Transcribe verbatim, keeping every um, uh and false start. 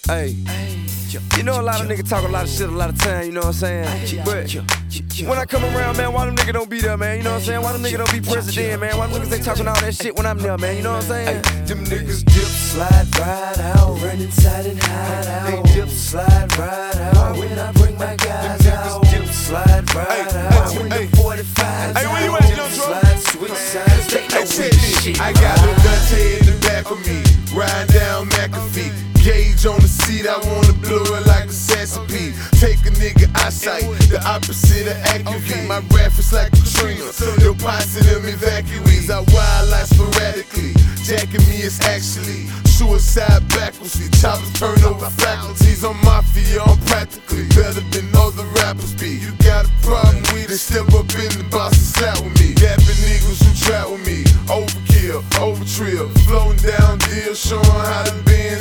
Hey, you know a lot of niggas talk a lot of shit a lot of time, you know what I'm saying? But when I come around, man, why them niggas don't be there, man? You know what I'm saying? Why them niggas don't be president, man? Why them niggas they talking all that shit when I'm there, man? You know what I'm saying? Them niggas dip, slide, ride out, run inside and hide out. They dip, slide, ride out when I bring my guys out. Dip, slide, ride out when the forty-fives Hey, where you out. at, Dip, Young Dro? slide, switch sides, they know we the shit. I got Lil Dante in the back of me, riding down McAfee. Gauge on the seat, I wanna blow it like a Sassy. Take a nigga eyesight, the opposite of accurate. My rap is like Katrina, your posse them evacuees. I wild like sporadically, jacking me is actually suicide backwards. Choppers turn over faculties. I'm mafia, I'm practically better than other rappers be. You got a problem with it, step up in the box and slap with me. Dapping niggas who trap with me, overkill, overtrill, flowing down deal, showing how to bend.